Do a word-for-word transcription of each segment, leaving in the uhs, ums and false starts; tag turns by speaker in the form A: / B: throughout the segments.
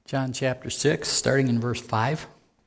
A: John chapter six, starting in verse five.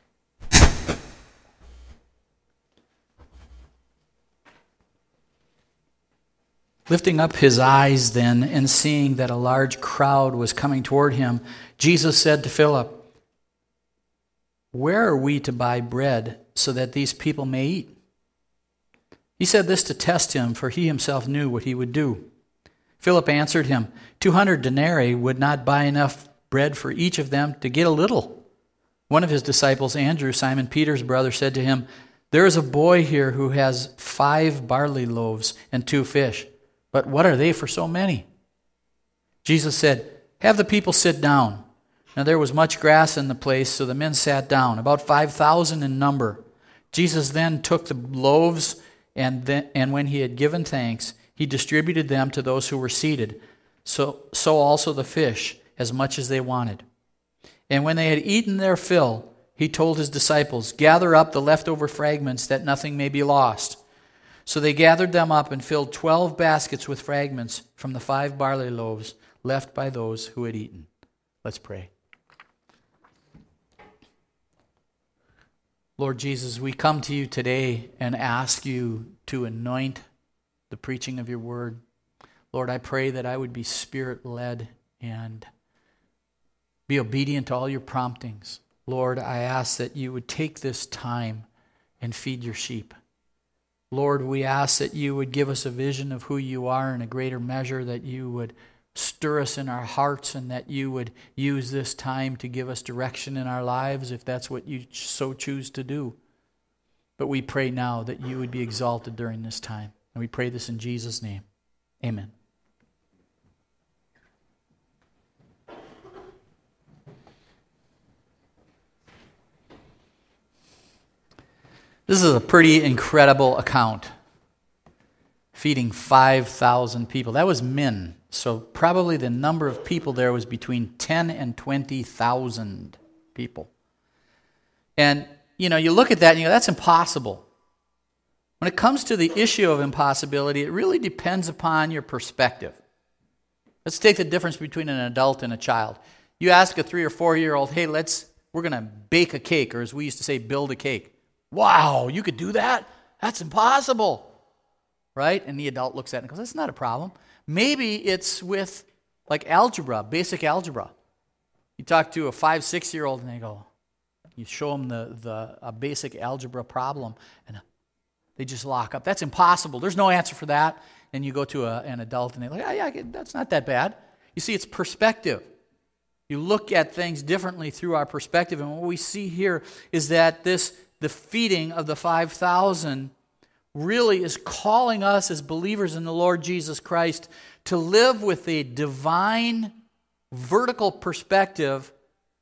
A: Lifting up his eyes then, and seeing that a large crowd was coming toward him, Jesus said to Philip, "Where are we to buy bread so that these people may eat?" He said this to test him, for he himself knew what he would do. Philip answered him, Two hundred denarii would not buy enough bread for each of them to get a little." One of his disciples, Andrew, Simon Peter's brother, said to him, "There is a boy here who has five barley loaves and two fish, but what are they for so many?" Jesus said, "Have the people sit down." Now there was much grass in the place, so the men sat down, about five thousand in number. Jesus then took the loaves, and then, and when he had given thanks, he distributed them to those who were seated, so, so also the fish, as much as they wanted. And when they had eaten their fill, he told his disciples, "Gather up the leftover fragments, that nothing may be lost." So they gathered them up and filled twelve baskets with fragments from the five barley loaves left by those who had eaten. Let's pray. Lord Jesus, we come to you today and ask you to anoint the preaching of your word. Lord, I pray that I would be Spirit-led and be obedient to all your promptings. Lord, I ask that you would take this time and feed your sheep. Lord, we ask that you would give us a vision of who you are in a greater measure, that you would stir us in our hearts, and that you would use this time to give us direction in our lives if that's what you so choose to do. But we pray now that you would be exalted during this time. And we pray this in Jesus' name. Amen. This is a pretty incredible account. Feeding five thousand people. That was men. So probably the number of people there was between ten and twenty thousand people. And, you know, you look at that and you go, that's impossible. When it comes to the issue of impossibility, it really depends upon your perspective. Let's take the difference between an adult and a child. You ask a three or four year old, hey, let's, we're going to bake a cake, or as we used to say, build a cake. Wow, you could do that? That's impossible. Right? And the adult looks at it and goes, that's not a problem. Maybe it's with like algebra, basic algebra. You talk to a five, six-year-old and they go, you show them the, the a basic algebra problem and they just lock up. That's impossible. There's no answer for that. And you go to a, an adult and they're like, yeah, yeah, that's not that bad. You see, it's perspective. You look at things differently through our perspective. And what we see here is that this, the feeding of the five thousand really is calling us as believers in the Lord Jesus Christ to live with a divine vertical perspective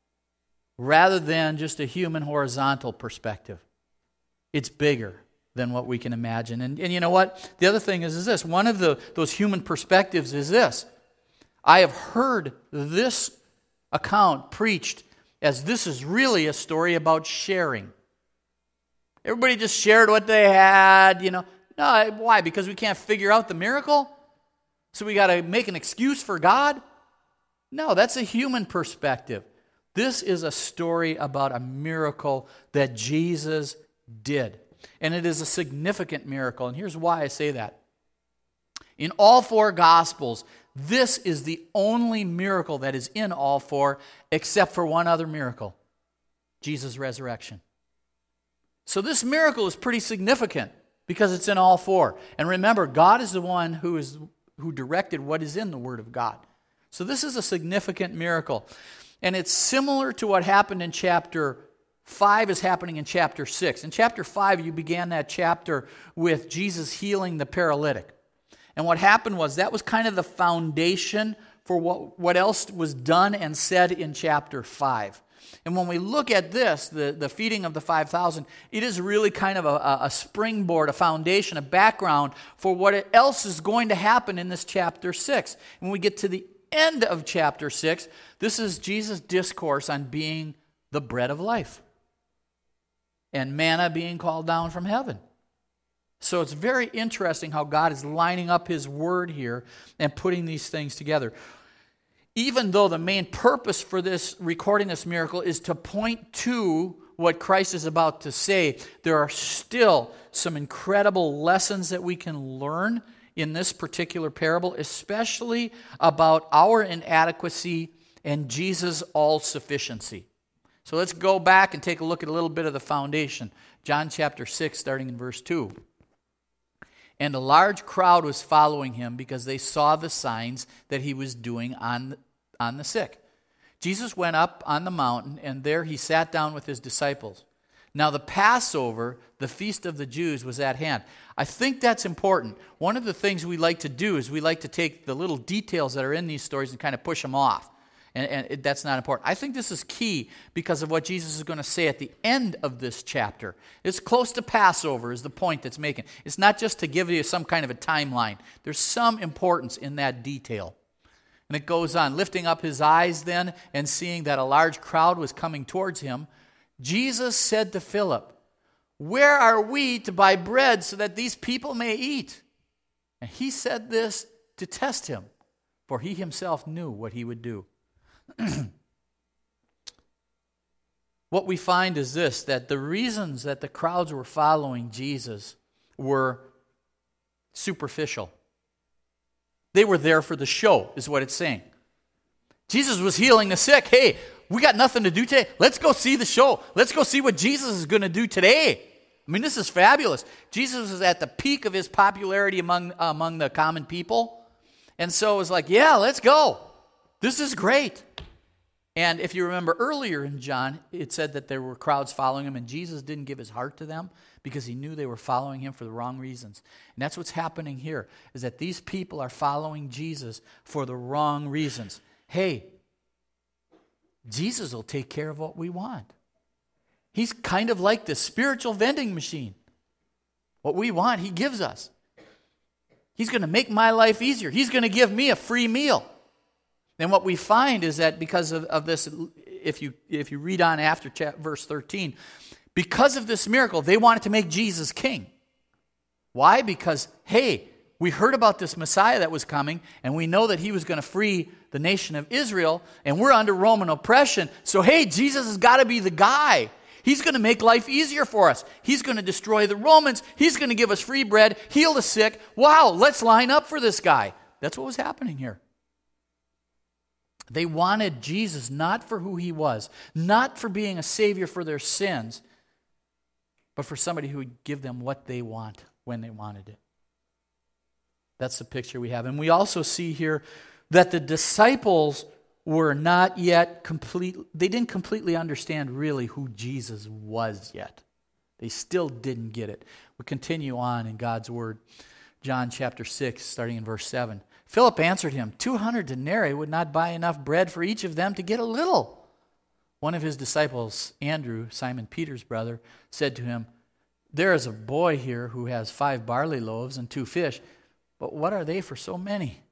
A: rather than just a human horizontal perspective. It's bigger than what we can imagine. And, and you know what? The other thing is, is this. One of the those human perspectives is this. I have heard this account preached as this is really a story about sharing. Everybody just shared what they had, you know. No, why? Because we can't figure out the miracle? So we got to make an excuse for God? No, that's a human perspective. This is a story about a miracle that Jesus did. And it is a significant miracle. And here's why I say that. In all four Gospels, this is the only miracle that is in all four, except for one other miracle, Jesus' resurrection. So this miracle is pretty significant because it's in all four. And remember, God is the one who is who directed what is in the Word of God. So this is a significant miracle. And it's similar to what happened in chapter five is happening in chapter six. In chapter five, you began that chapter with Jesus healing the paralytic. And what happened was that was kind of the foundation for what, what else was done and said in chapter five. And when we look at this, the, the feeding of the five thousand, it is really kind of a, a springboard, a foundation, a background for what else is going to happen in this chapter six. When we get to the end of chapter six, this is Jesus' discourse on being the bread of life and manna being called down from heaven. So it's very interesting how God is lining up His Word here and putting these things together. even though the main purpose for this recording this miracle is to point to what Christ is about to say, there are still some incredible lessons that we can learn in this particular parable, especially about our inadequacy and Jesus' all-sufficiency. So let's go back and take a look at a little bit of the foundation. John chapter six, starting in verse two. And a large crowd was following him because they saw the signs that he was doing on, on the sick. Jesus went up on the mountain, and there he sat down with his disciples. Now the Passover, the feast of the Jews, was at hand. I think that's important. One of the things we like to do is we like to take the little details that are in these stories and kind of push them off. And, and it, that's not important. I think this is key because of what Jesus is going to say at the end of this chapter. It's close to Passover is the point that's making. It's not just to give you some kind of a timeline. There's some importance in that detail. And it goes on, lifting up his eyes then and seeing that a large crowd was coming towards him, Jesus said to Philip, "Where are we to buy bread so that these people may eat?" And he said this to test him, for he himself knew what he would do. What we find is this, that the reasons that the crowds were following Jesus were superficial. They were there for the show, is what it's saying. Jesus was healing the sick. Hey, we got nothing to do today. Let's go see the show. Let's go see what Jesus is going to do today. I mean, this is fabulous. Jesus was at the peak of his popularity among, among the common people. And so it was like, yeah, let's go. This is great. And if you remember earlier in John, it said that there were crowds following him, and Jesus didn't give his heart to them because he knew they were following him for the wrong reasons. And that's what's happening here, is that these people are following Jesus for the wrong reasons. Hey, Jesus will take care of what we want. He's kind of like this spiritual vending machine. What we want, he gives us. He's going to make my life easier. He's going to give me a free meal. And what we find is that because of, of this, if you if you read on after chapter, verse thirteen, because of this miracle, they wanted to make Jesus king. Why? Because, hey, we heard about this Messiah that was coming, and we know that he was going to free the nation of Israel, and we're under Roman oppression. So, hey, Jesus has got to be the guy. He's going to make life easier for us. He's going to destroy the Romans. He's going to give us free bread, heal the sick. Wow, let's line up for this guy. That's what was happening here. They wanted Jesus not for who he was, not for being a savior for their sins, but for somebody who would give them what they want when they wanted it. That's the picture we have. And we also see here that the disciples were not yet complete, they didn't completely understand really who Jesus was yet. They still didn't get it. We continue on in God's word. John chapter six, starting in verse seven. Philip answered him, two hundred denarii would not buy enough bread for each of them to get a little. One of his disciples, Andrew, Simon Peter's brother, said to him, there is a boy here who has five barley loaves and two fish, but what are they for so many?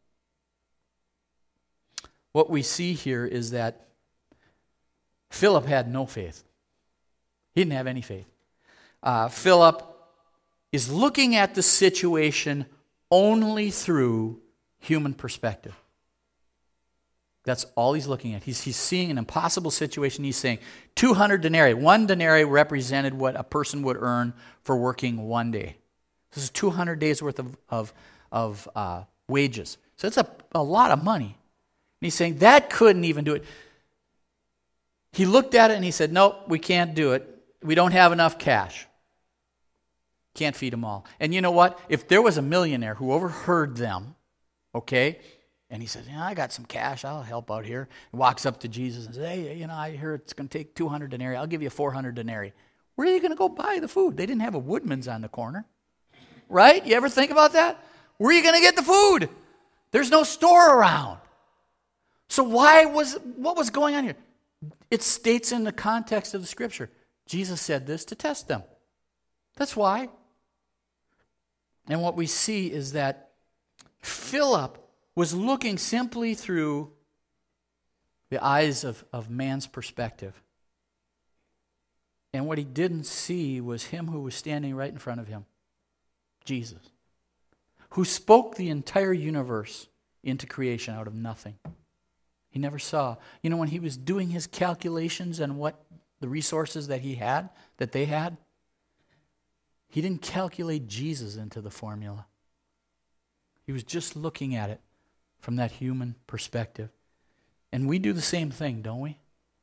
A: What we see here is that Philip had no faith. He didn't have any faith. Uh, Philip is looking at the situation only through human perspective. That's all he's looking at. He's, he's seeing an impossible situation. He's saying two hundred denarii. One denarii represented what a person would earn for working one day. This is two hundred days worth of, of, of uh, wages. So it's a, a lot of money. And he's saying that couldn't even do it. He looked at it and he said, nope, we can't do it. We don't have enough cash. Can't feed them all. And you know what? If there was a millionaire who overheard them, okay, and he says, yeah, I got some cash, I'll help out here. He walks up to Jesus and says, hey, you know, I hear it's going to take two hundred denarii. I'll give you four hundred denarii. Where are you going to go buy the food? They didn't have a Woodman's on the corner. Right? You ever think about that? Where are you going to get the food? There's no store around. So why was, what was going on here? It states in the context of the scripture. Jesus said this to test them. That's why. And what we see is that Philip was looking simply through the eyes of, of man's perspective. And what he didn't see was him who was standing right in front of him, Jesus, who spoke the entire universe into creation out of nothing. He He never saw. You know, when he was doing his calculations and what the resources that he had, that they had, he didn't calculate Jesus into the formula. He was just looking at it from that human perspective. And we do the same thing, don't we?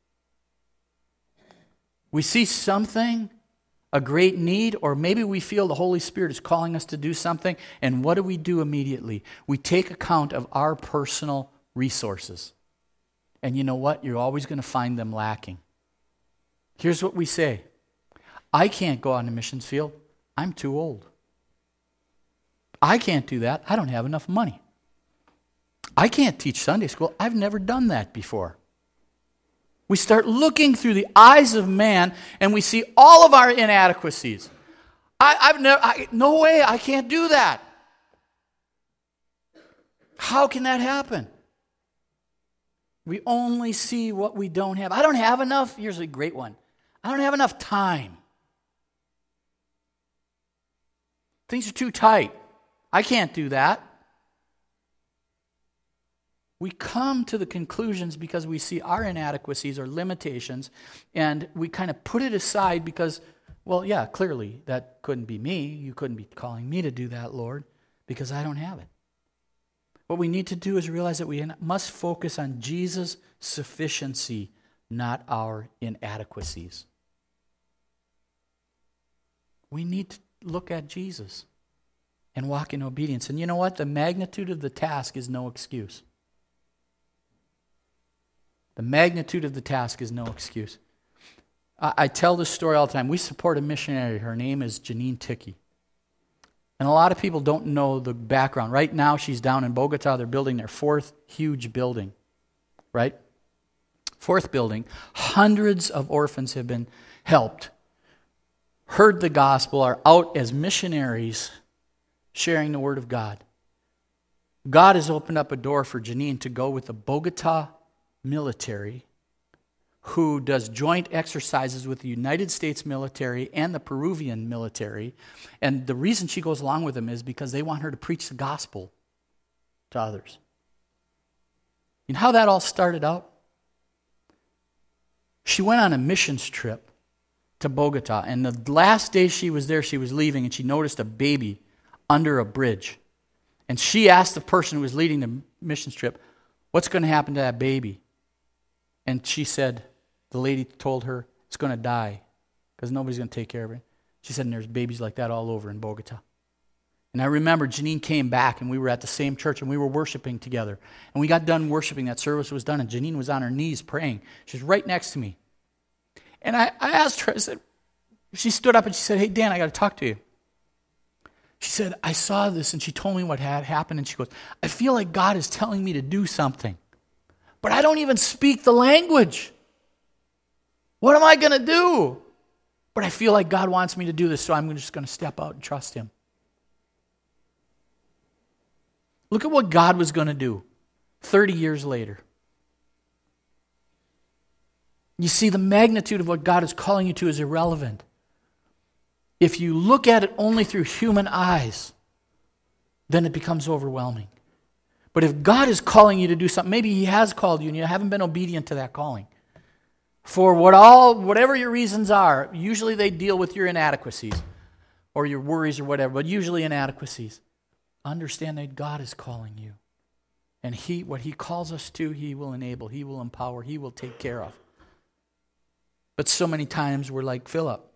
A: We see something, a great need, or maybe we feel the Holy Spirit is calling us to do something, and what do we do immediately? We take account of our personal resources. And you know what? You're always going to find them lacking. Here's what we say. I can't go on the missions field. I'm too old. I can't do that. I don't have enough money. I can't teach Sunday school. I've never done that before. We start looking through the eyes of man, and we see all of our inadequacies. I, I've never, I, no way, I can't do that. How can that happen? We only see what we don't have. I don't have enough. Here's a great one. I don't have enough time. Things are too tight. I can't do that. We come to the conclusions because we see our inadequacies or limitations, and we kind of put it aside because, well, yeah, clearly that couldn't be me. You couldn't be calling me to do that, Lord, because I don't have it. What we need to do is realize that we must focus on Jesus' sufficiency, not our inadequacies. We need to look at Jesus and walk in obedience. And you know what? The magnitude of the task is no excuse. The magnitude of the task is no excuse. I, I tell this story all the time. We support a missionary. Her name is Janine Ticky. And a lot of people don't know the background. Right now, she's down in Bogota. They're building their fourth huge building. Right? Fourth building. Hundreds of orphans have been helped, heard the gospel, are out as missionaries sharing the word of God. God has opened up a door for Janine to go with the Bogota military, who does joint exercises with the United States military and the Peruvian military. And the reason she goes along with them is because they want her to preach the gospel to others. You know how that all started out? She went on a missions trip to Bogota, and the last day she was there, she was leaving, and she noticed a baby under a bridge. And she asked the person who was leading the missions trip, what's going to happen to that baby? And she said, the lady told her, it's going to die because nobody's going to take care of it. She said, and there's babies like that all over in Bogota. And I remember Janine came back, and we were at the same church, and we were worshiping together. And we got done worshiping. That service was done, and Janine was on her knees praying. She was right next to me. And I, I asked her, I said, she stood up and she said, hey, Dan, I got to talk to you. She said, I saw this, and she told me what had happened, and she goes, I feel like God is telling me to do something, but I don't even speak the language. What am I going to do? But I feel like God wants me to do this, so I'm just going to step out and trust Him. Look at what God was going to do thirty years later. You see, the magnitude of what God is calling you to is irrelevant. If you look at it only through human eyes, then it becomes overwhelming. But if God is calling you to do something, maybe He has called you and you haven't been obedient to that calling. For what all, whatever your reasons are, usually they deal with your inadequacies or your worries or whatever, but usually inadequacies. Understand that God is calling you. And He, what He calls us to, He will enable, He will empower, He will take care of. But so many times we're like Philip.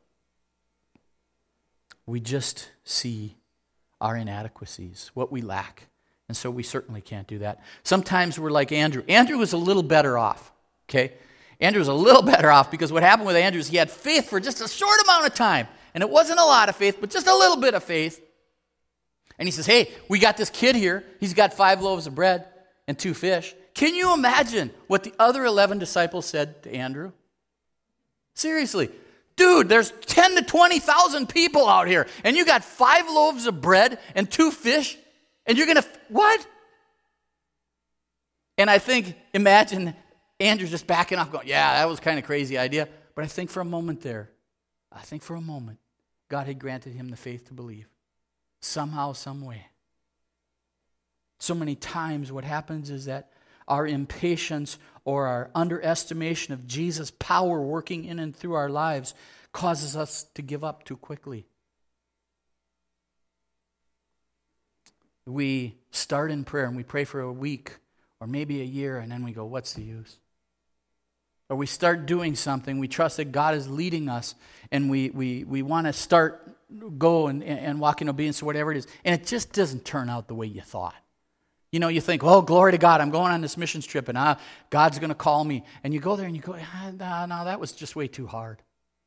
A: We just see our inadequacies, what we lack. And so we certainly can't do that. Sometimes we're like Andrew. Andrew was a little better off, okay? Andrew was a little better off because what happened with Andrew is he had faith for just a short amount of time. And it wasn't a lot of faith, but just a little bit of faith. And he says, hey, we got this kid here. He's got five loaves of bread and two fish. Can you imagine what the other eleven disciples said to Andrew? Seriously. Dude, there's ten to twenty thousand people out here, and you got five loaves of bread and two fish, and you're going to, what? And I think, imagine Andrew's just backing off going, yeah, that was kind of a crazy idea. But I think for a moment there, I think for a moment, God had granted him the faith to believe. Somehow, some way. So many times what happens is that our impatience or our underestimation of Jesus' power working in and through our lives causes us to give up too quickly. We start in prayer and we pray for a week or maybe a year, and then we go, what's the use? Or we start doing something, we trust that God is leading us, and we we we want to start, go and, and walk in obedience to whatever it is, and it just doesn't turn out the way you thought. You know, you think, oh, glory to God, I'm going on this missions trip, and uh, God's going to call me. And you go there and you go, ah, no, no, that was just way too hard.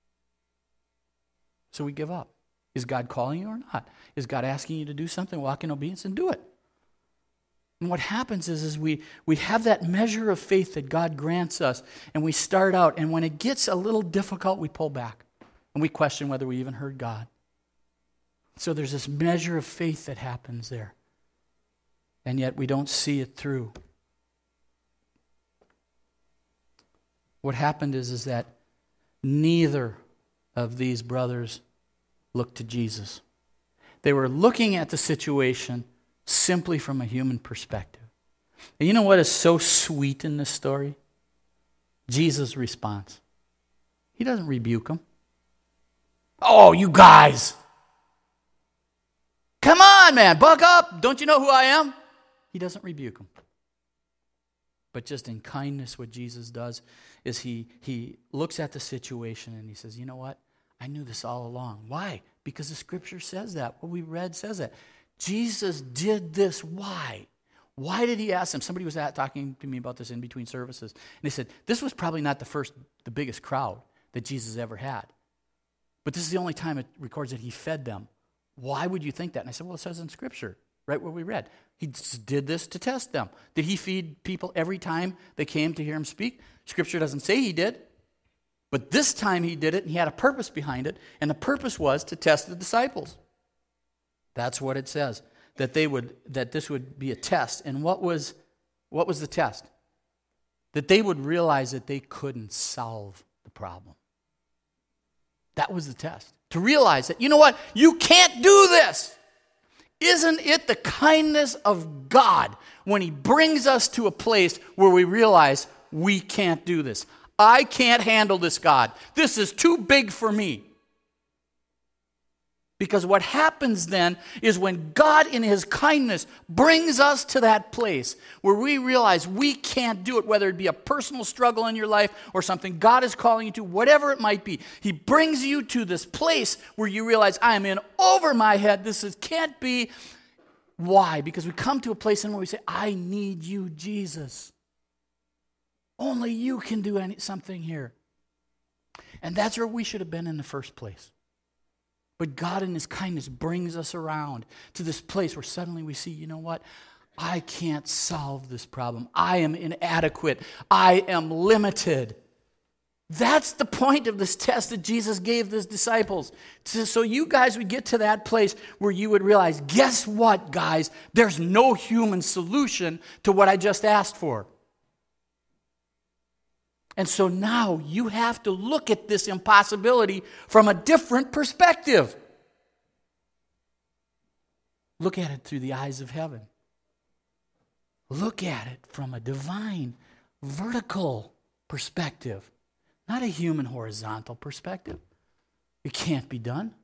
A: So we give up. Is God calling you or not? Is God asking you to do something? Walk in obedience and do it. And what happens is, is we, we have that measure of faith that God grants us, and we start out, and when it gets a little difficult, we pull back, and we question whether we even heard God. So there's this measure of faith that happens there, and yet we don't see it through. What happened is, is that neither of these brothers looked to Jesus. They were looking at the situation simply from a human perspective. And you know what is so sweet in this story? Jesus' response. He doesn't rebuke them. Oh, you guys! Come on, man, buck up! Don't you know who I am? He doesn't rebuke them. But just in kindness, what Jesus does is he, he looks at the situation and he says, you know what? I knew this all along. Why? Because the Scripture says that. What we read says that. Jesus did this. Why? Why did he ask them? Somebody was at, talking to me about this in between services. And they said, this was probably not the first, the biggest crowd that Jesus ever had. But this is the only time it records that he fed them. Why would you think that? And I said, well, it says in Scripture, right where we read. He did this to test them. Did he feed people every time they came to hear him speak? Scripture doesn't say he did. But this time he did it, and he had a purpose behind it. And the purpose was to test the disciples. That's what it says, that they would, that this would be a test. And what was, what was the test? That they would realize that they couldn't solve the problem. That was the test. To realize that, you know what? You can't do this. Isn't it the kindness of God when he brings us to a place where we realize we can't do this? I can't handle this, God. This is too big for me. Because what happens then is when God in his kindness brings us to that place where we realize we can't do it, whether it be a personal struggle in your life or something God is calling you to, whatever it might be. He brings you to this place where you realize I am in over my head. This is, can't be. Why? Because we come to a place in where we say, I need you, Jesus. Only you can do any, something here. And that's where we should have been in the first place. But God in his kindness brings us around to this place where suddenly we see, you know what? I can't solve this problem. I am inadequate. I am limited. That's the point of this test that Jesus gave his disciples. So you guys would get to that place where you would realize, guess what, guys? There's no human solution to what I just asked for. And so now you have to look at this impossibility from a different perspective. Look at it through the eyes of heaven. Look at it from a divine, vertical perspective, not a human horizontal perspective. It can't be done.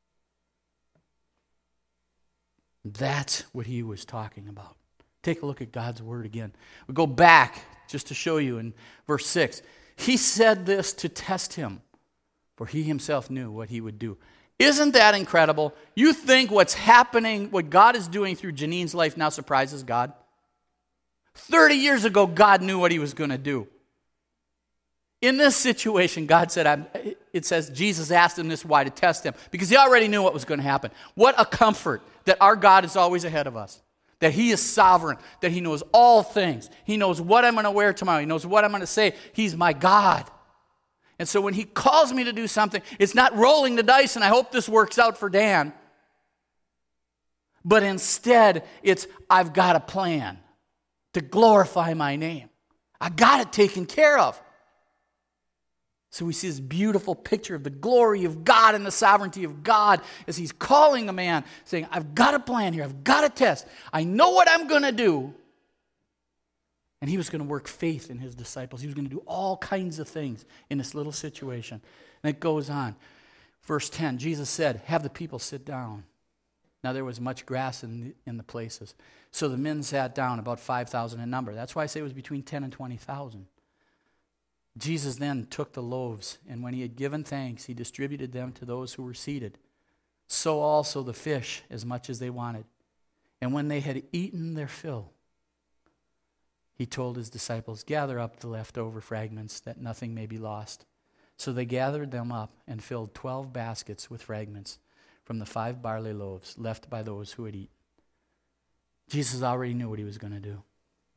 A: That's what he was talking about. Take a look at God's word again. We go back just to show you in verse six. He said this to test him, for he himself knew what he would do. Isn't that incredible? You think what's happening, what God is doing through Janine's life now surprises God? thirty years ago, God knew what he was going to do. In this situation, God said, I'm, it says Jesus asked him this why to test him, because he already knew what was going to happen. What a comfort that our God is always ahead of us. That he is sovereign, that he knows all things. He knows what I'm going to wear tomorrow. He knows what I'm going to say. He's my God. And so when he calls me to do something, it's not rolling the dice and I hope this works out for Dan. But instead, it's I've got a plan to glorify my name. I got it taken care of. So we see this beautiful picture of the glory of God and the sovereignty of God as he's calling a man, saying, I've got a plan here. I've got a test. I know what I'm going to do. And he was going to work faith in his disciples. He was going to do all kinds of things in this little situation. And it goes on. Verse ten, Jesus said, have the people sit down. Now there was much grass in the, in the places. So the men sat down, about five thousand in number. That's why I say it was between ten and twenty thousand. Jesus then took the loaves, and when he had given thanks, he distributed them to those who were seated. So also the fish, as much as they wanted. And when they had eaten their fill, he told his disciples, gather up the leftover fragments, that nothing may be lost. So they gathered them up and filled twelve baskets with fragments from the five barley loaves left by those who had eaten. Jesus already knew what he was going to do.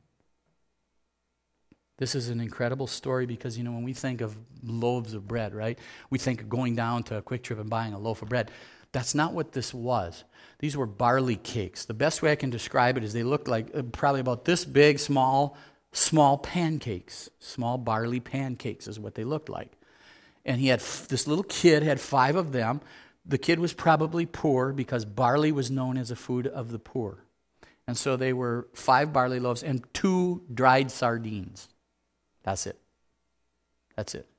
A: This is an incredible story because, you know, when we think of loaves of bread, right, we think of going down to a Quick Trip and buying a loaf of bread. That's not what this was. These were barley cakes. The best way I can describe it is they looked like uh, probably about this big, small, small pancakes. Small barley pancakes is what they looked like. And he had, f- this little kid had five of them. The kid was probably poor because barley was known as a food of the poor. And so they were five barley loaves and two dried sardines. That's it. That's it.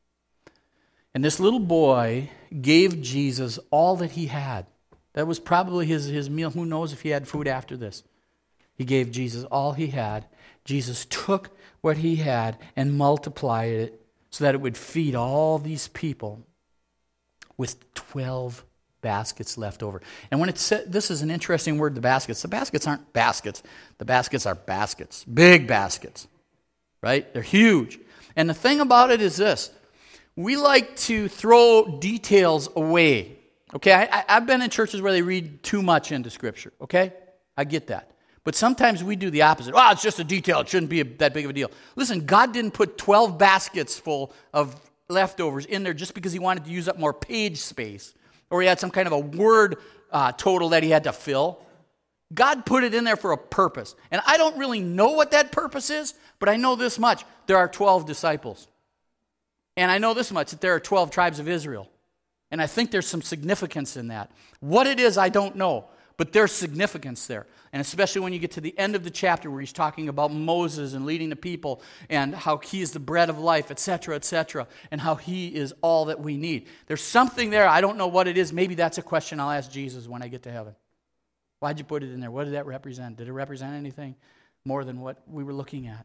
A: And this little boy gave Jesus all that he had. That was probably his, his meal. Who knows if he had food after this? He gave Jesus all he had. Jesus took what he had and multiplied it so that it would feed all these people with twelve baskets left over. And when it said, this is an interesting word, the baskets. The baskets aren't baskets. The baskets are baskets. Big baskets. Right? They're huge. And the thing about it is this. We like to throw details away. Okay? I, I've been in churches where they read too much into Scripture. Okay? I get that. But sometimes we do the opposite. Oh, it's just a detail. It shouldn't be a, that big of a deal. Listen, God didn't put twelve baskets full of leftovers in there just because he wanted to use up more page space or he had some kind of a word uh, total that he had to fill. God put it in there for a purpose. And I don't really know what that purpose is, but I know this much. There are twelve disciples. And I know this much, that there are twelve tribes of Israel. And I think there's some significance in that. What it is, I don't know. But there's significance there. And especially when you get to the end of the chapter where he's talking about Moses and leading the people and how he is the bread of life, et cetera, et cetera, and how he is all that we need. There's something there. I don't know what it is. Maybe that's a question I'll ask Jesus when I get to heaven. Why'd you put it in there? What did that represent? Did it represent anything more than what we were looking at?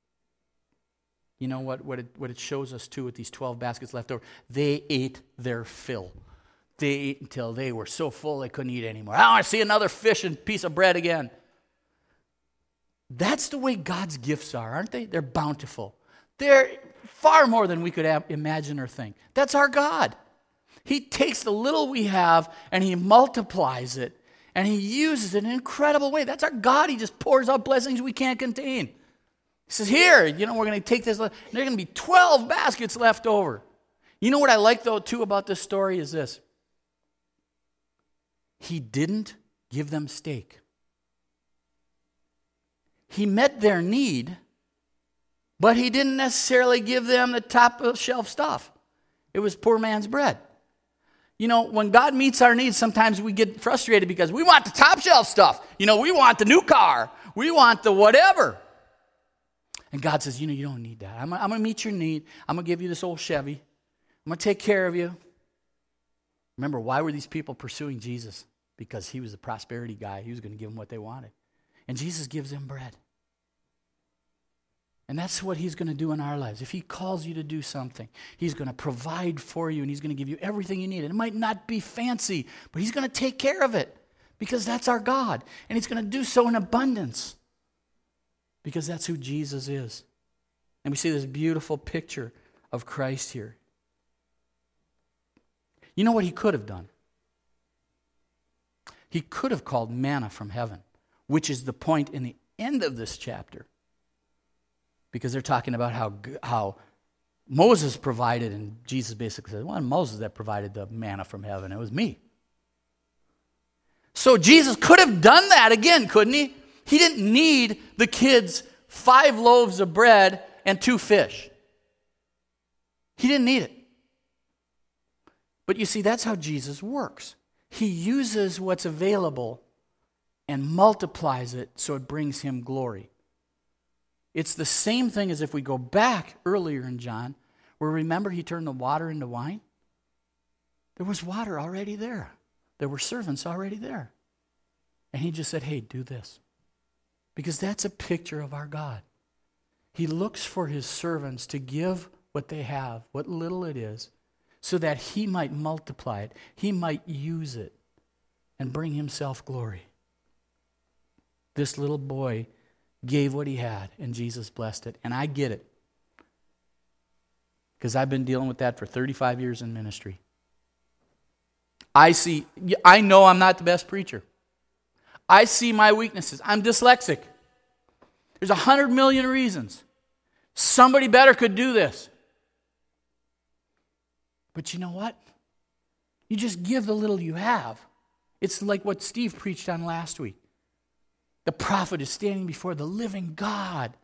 A: You know what, what, it, what it shows us, too, with these twelve baskets left over? They ate their fill. They ate until they were so full they couldn't eat anymore. I want to see another fish and piece of bread again. That's the way God's gifts are, aren't they? They're bountiful. They're far more than we could have, imagine or think. That's our God. He takes the little we have and he multiplies it. And he uses it in an incredible way. That's our God. He just pours out blessings we can't contain. He says, here, you know, we're going to take this. There are going to be twelve baskets left over. You know what I like, though, too, about this story is this. He didn't give them steak. He met their need, but he didn't necessarily give them the top-shelf stuff. It was poor man's bread. You know, when God meets our needs, sometimes we get frustrated because we want the top-shelf stuff. You know, we want the new car. We want the whatever. And God says, you know, you don't need that. I'm, I'm going to meet your need. I'm going to give you this old Chevy. I'm going to take care of you. Remember, why were these people pursuing Jesus? Because he was the prosperity guy. He was going to give them what they wanted. And Jesus gives them bread. And that's what he's going to do in our lives. If he calls you to do something, he's going to provide for you and he's going to give you everything you need. And it might not be fancy, but he's going to take care of it because that's our God. And he's going to do so in abundance because that's who Jesus is. And we see this beautiful picture of Christ here. You know what he could have done? He could have called manna from heaven, which is the point in the end of this chapter. Because they're talking about how how Moses provided, and Jesus basically said, well, it wasn't Moses that provided the manna from heaven. It was me. So Jesus could have done that again, couldn't he? He didn't need the kids five loaves of bread and two fish. He didn't need it. But you see, that's how Jesus works. He uses what's available and multiplies it so it brings him glory. It's the same thing as if we go back earlier in John, where remember he turned the water into wine? There was water already there. There were servants already there. And he just said, hey, do this. Because that's a picture of our God. He looks for his servants to give what they have, what little it is, so that he might multiply it. He might use it and bring himself glory. This little boy gave what he had, and Jesus blessed it. And I get it. Because I've been dealing with that for thirty-five years in ministry. I see, I know I'm not the best preacher. I see my weaknesses. I'm dyslexic. There's a hundred million reasons. Somebody better could do this. But you know what? You just give the little you have. It's like what Steve preached on last week. The prophet is standing before the living God.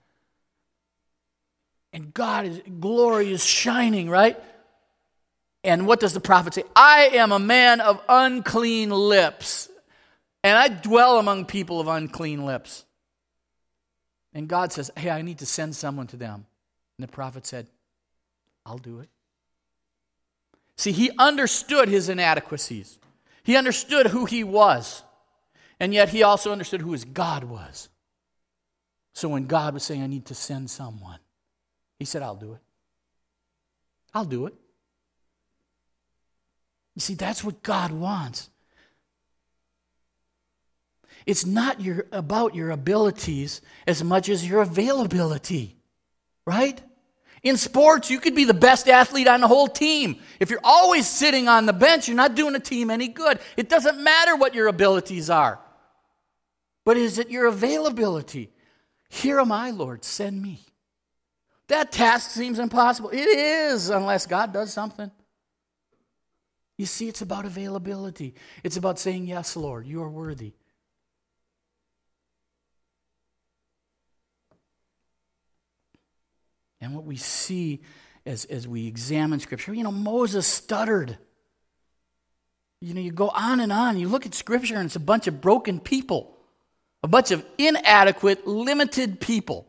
A: And God is, glory is shining, right? And what does the prophet say? I am a man of unclean lips, and I dwell among people of unclean lips. And God says, hey, I need to send someone to them. And the prophet said, I'll do it. See, he understood his inadequacies. He understood who he was. And yet he also understood who his God was. So when God was saying, I need to send someone, he said, I'll do it. I'll do it. You see, that's what God wants. It's not your, about your abilities as much as your availability, right? In sports, you could be the best athlete on the whole team. If you're always sitting on the bench, you're not doing a team any good. It doesn't matter what your abilities are. But is it your availability? Here am I, Lord, send me. That task seems impossible. It is, unless God does something. You see, it's about availability. It's about saying, yes, Lord, you are worthy. And what we see as, as we examine Scripture, you know, Moses stuttered. You know, you go on and on. You look at Scripture and it's a bunch of broken people. A bunch of inadequate, limited people.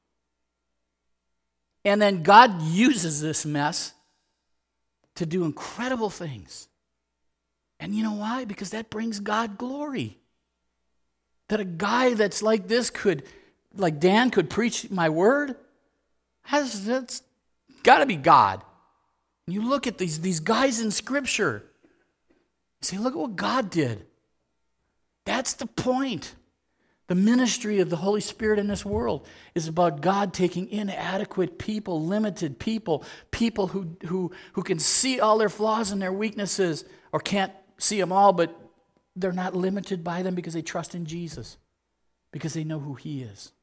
A: And then God uses this mess to do incredible things. And you know why? Because that brings God glory. That a guy that's like this could, like Dan could preach my word, has that's got to be God. And you look at these, these guys in Scripture, you say, look at what God did. That's the point. The ministry of the Holy Spirit in this world is about God taking inadequate people, limited people, people who, who, who can see all their flaws and their weaknesses, or can't see them all, but they're not limited by them because they trust in Jesus, because they know who He is.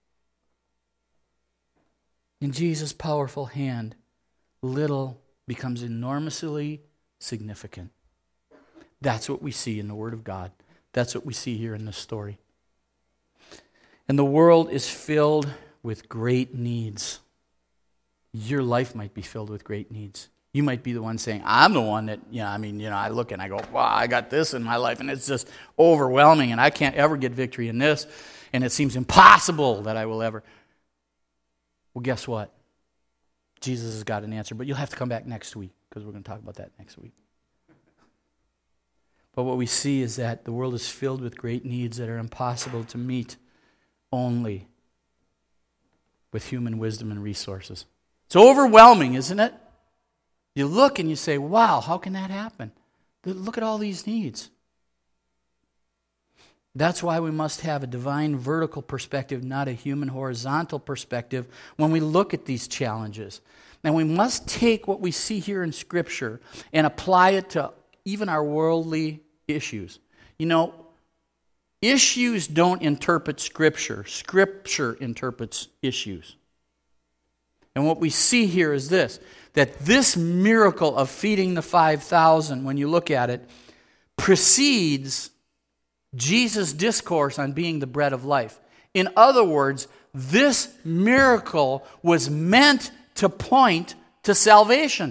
A: In Jesus' powerful hand, little becomes enormously significant. That's what we see in the Word of God. That's what we see here in this story. And the world is filled with great needs. Your life might be filled with great needs. You might be the one saying, I'm the one that, you know, I mean, you know, I look and I go, wow, I got this in my life, and it's just overwhelming, and I can't ever get victory in this, and it seems impossible that I will ever. Well, guess what? Jesus has got an answer, but you'll have to come back next week, because we're going to talk about that next week. But what we see is that the world is filled with great needs that are impossible to meet only with human wisdom and resources. It's overwhelming, isn't it? You look and you say, wow, how can that happen? Look at all these needs. That's why we must have a divine vertical perspective, not a human horizontal perspective, when we look at these challenges. And we must take what we see here in Scripture and apply it to even our worldly issues. You know, issues don't interpret Scripture. Scripture interprets issues. And what we see here is this, that this miracle of feeding the five thousand, when you look at it, precedes Jesus' discourse on being the bread of life. In other words, this miracle was meant to point to salvation.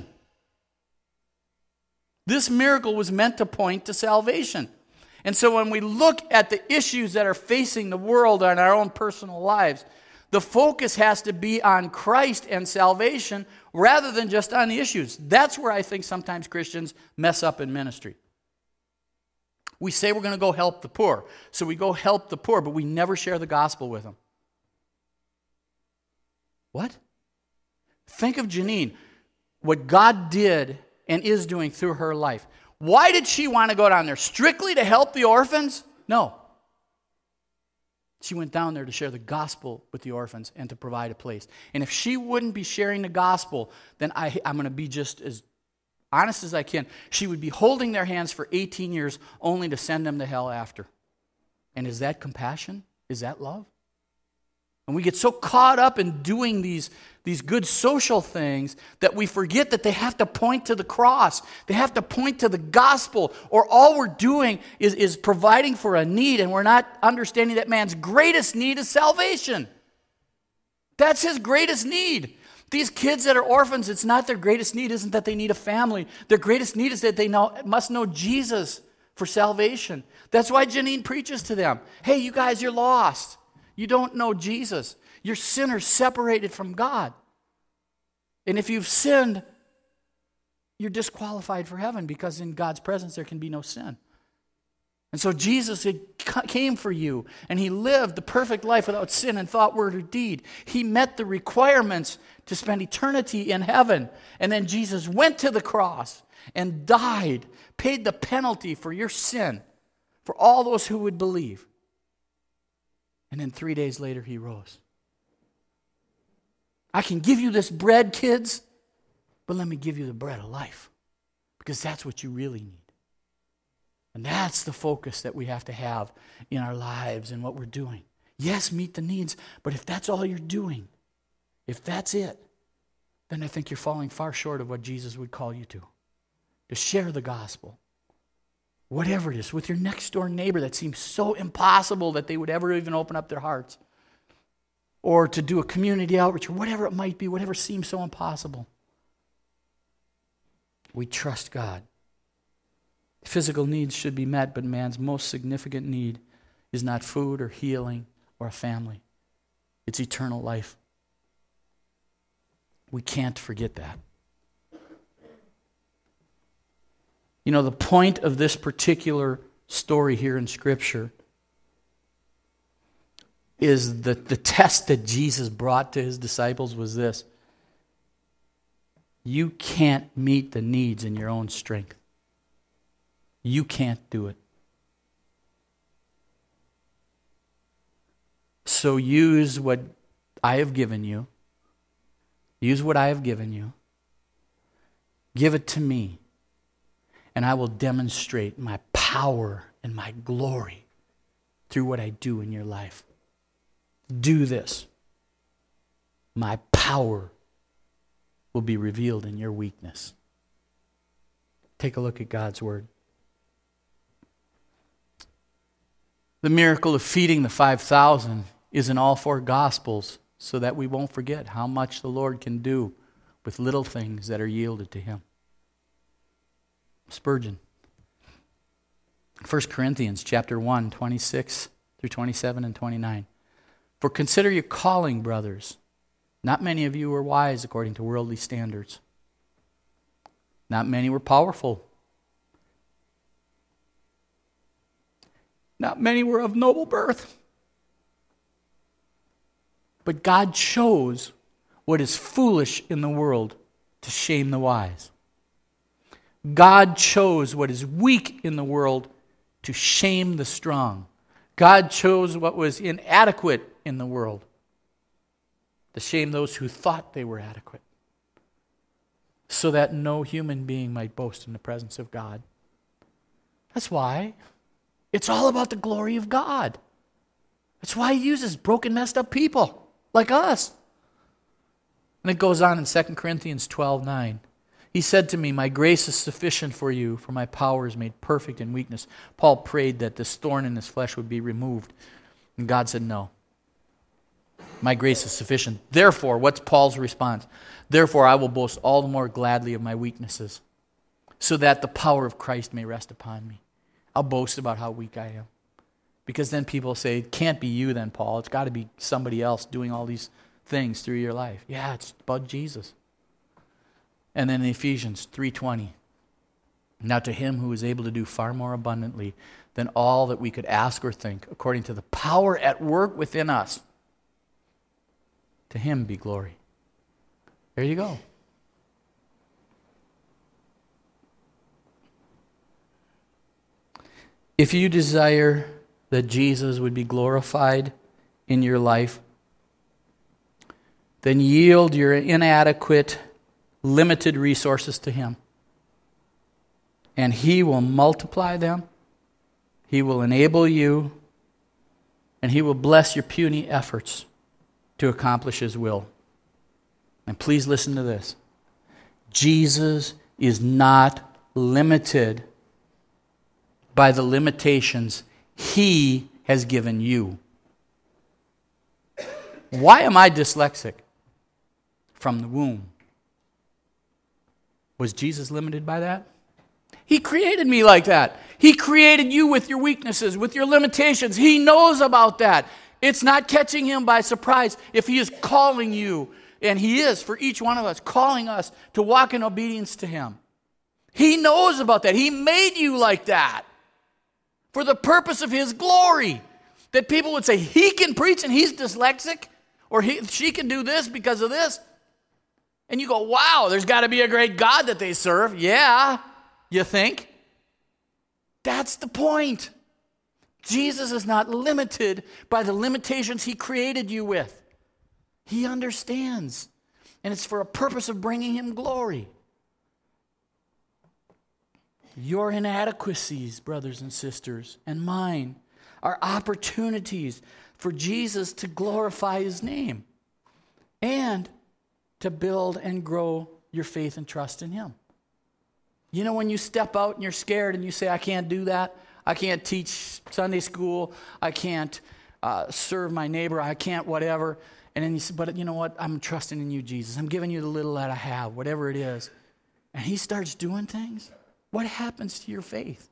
A: This miracle was meant to point to salvation. And so when we look at the issues that are facing the world and our own personal lives, The focus has to be on Christ and salvation rather than just on the issues. That's where I think sometimes Christians mess up in ministry. We say we're going to go help the poor, so we go help the poor, but we never share the gospel with them. What? Think of Janine, what God did and is doing through her life. Why did she want to go down there? Strictly to help the orphans? No. She went down there to share the gospel with the orphans and to provide a place. And if she wouldn't be sharing the gospel, then I, I'm going to be just as honest as I can. She would be holding their hands for eighteen years only to send them to hell after. And is that compassion? Is that love? And we get so caught up in doing these, these good social things that we forget that they have to point to the cross. They have to point to the gospel, or all we're doing is, is providing for a need, and we're not understanding that man's greatest need is salvation. That's his greatest need. These kids that are orphans, it's not their greatest need, isn't that they need a family. Their greatest need is that they know, must know Jesus for salvation. That's why Janine preaches to them. Hey, you guys, you're lost. You don't know Jesus. You're sinners separated from God. And if you've sinned, you're disqualified for heaven, because in God's presence there can be no sin. And so Jesus came for you, and he lived the perfect life without sin in thought, word, or deed. He met the requirements to spend eternity in heaven. And then Jesus went to the cross and died, paid the penalty for your sin, for all those who would believe. And then three days later, he rose. I can give you this bread, kids, but let me give you the bread of life, because that's what you really need. And that's the focus that we have to have in our lives and what we're doing. Yes, meet the needs, but if that's all you're doing, if that's it, then I think you're falling far short of what Jesus would call you to. To share the gospel. Whatever it is, with your next door neighbor that seems so impossible that they would ever even open up their hearts. Or to do a community outreach, or whatever it might be, whatever seems so impossible. We trust God. Physical needs should be met, but man's most significant need is not food or healing or a family. It's eternal life. We can't forget that. You know, the point of this particular story here in Scripture is that the test that Jesus brought to his disciples was this. You can't meet the needs in your own strength. You can't do it. So use what I have given you. Use what I have given you. Give it to me. And I will demonstrate my power and my glory through what I do in your life. Do this. My power will be revealed in your weakness. Take a look at God's word. The miracle of feeding the five thousand is in all four Gospels, so that we won't forget how much the Lord can do with little things that are yielded to him. Spurgeon. First Corinthians chapter one, twenty-six through twenty-seven and twenty-nine. For consider your calling, brothers. Not many of you were wise according to worldly standards. Not many were powerful. Not many were of noble birth. But God chose what is foolish in the world to shame the wise. God chose what is weak in the world to shame the strong. God chose what was inadequate in the world to shame those who thought they were adequate, so that no human being might boast in the presence of God. That's why it's all about the glory of God. That's why he uses broken, messed up people like us. And it goes on in Second Corinthians twelve nine. He said to me, my grace is sufficient for you, for my power is made perfect in weakness. Paul prayed that this thorn in his flesh would be removed. And God said, no. My grace is sufficient. Therefore, what's Paul's response? Therefore, I will boast all the more gladly of my weaknesses, so that the power of Christ may rest upon me. I'll boast about how weak I am. Because then people say, it can't be you then, Paul. It's got to be somebody else doing all these things through your life. Yeah, it's about Jesus. And then in Ephesians three twenty, now to him who is able to do far more abundantly than all that we could ask or think, according to the power at work within us, to him be glory. There you go. If you desire that Jesus would be glorified in your life, then yield your inadequate, limited resources to him. And he will multiply them. He will enable you. And he will bless your puny efforts to accomplish his will. And please listen to this. Jesus is not limited by the limitations he has given you. Why am I dyslexic? From the womb. Was Jesus limited by that? He created me like that. He created you with your weaknesses, with your limitations. He knows about that. It's not catching him by surprise if he is calling you, and he is for each one of us, calling us to walk in obedience to him. He knows about that. He made you like that for the purpose of his glory. That people would say, he can preach and he's dyslexic, or he, she can do this because of this. And you go, wow, there's got to be a great God that they serve. Yeah, you think? That's the point. Jesus is not limited by the limitations he created you with. He understands. And it's for a purpose of bringing him glory. Your inadequacies, brothers and sisters, and mine, are opportunities for Jesus to glorify his name and to build and grow your faith and trust in him. You know, when you step out and you're scared and you say, I can't do that, I can't teach Sunday school, I can't uh, serve my neighbor, I can't whatever, and then you say, but you know what, I'm trusting in you, Jesus. I'm giving you the little that I have, whatever it is. And he starts doing things. What happens to your faith?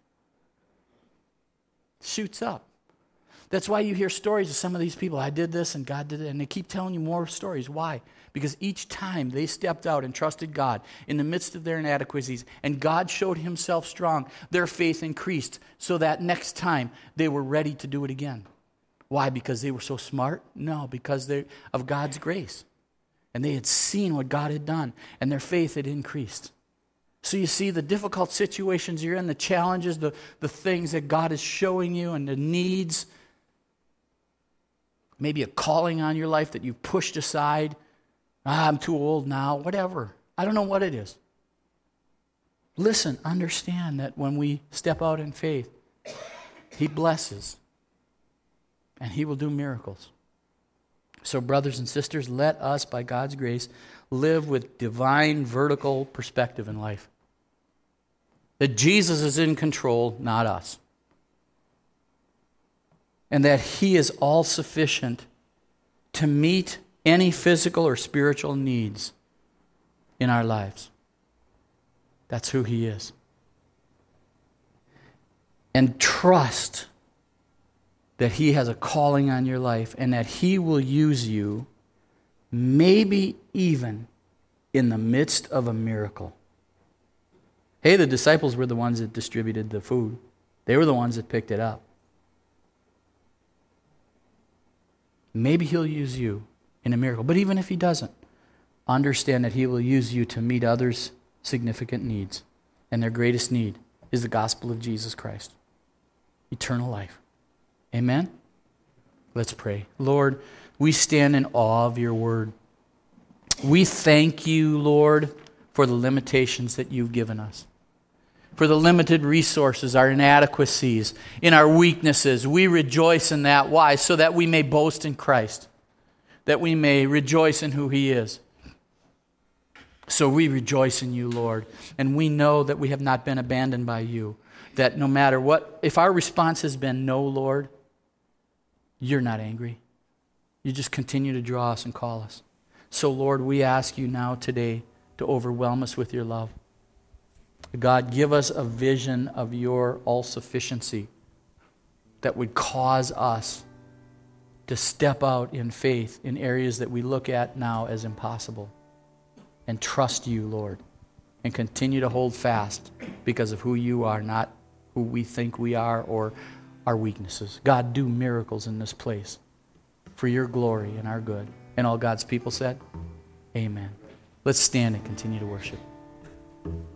A: It shoots up. That's why you hear stories of some of these people. I did this and God did it. And they keep telling you more stories. Why? Because each time they stepped out and trusted God in the midst of their inadequacies and God showed himself strong, their faith increased so that next time they were ready to do it again. Why? Because they were so smart? No, because they, of God's grace. And they had seen what God had done and their faith had increased. So you see the difficult situations you're in, the challenges, the, the things that God is showing you and the needs, maybe a calling on your life that you've pushed aside. Ah, I'm too old now, whatever. I don't know what it is. Listen, understand that when we step out in faith, he blesses and he will do miracles. So brothers and sisters, let us, by God's grace, live with divine vertical perspective in life. That Jesus is in control, not us. And that he is all sufficient to meet any physical or spiritual needs in our lives. That's who he is. And trust that he has a calling on your life and that he will use you, maybe even in the midst of a miracle. Hey, the disciples were the ones that distributed the food. They were the ones that picked it up. Maybe he'll use you in a miracle. But even if he doesn't, understand that he will use you to meet others' significant needs. And their greatest need is the gospel of Jesus Christ. Eternal life. Amen? Let's pray. Lord, we stand in awe of your word. We thank you, Lord, for the limitations that you've given us. For the limited resources, our inadequacies, in our weaknesses. We rejoice in that. Why? So that we may boast in Christ. That we may rejoice in who he is. So we rejoice in you, Lord. And we know that we have not been abandoned by you. That no matter what, if our response has been no, Lord, you're not angry. You just continue to draw us and call us. So, Lord, we ask you now today to overwhelm us with your love. God, give us a vision of your all-sufficiency. that would cause us to step out in faith in areas that we look at now as impossible and trust you, Lord, and continue to hold fast because of who you are, not who we think we are or our weaknesses. God, do miracles in this place for your glory and our good. And all God's people said, amen. Let's stand and continue to worship.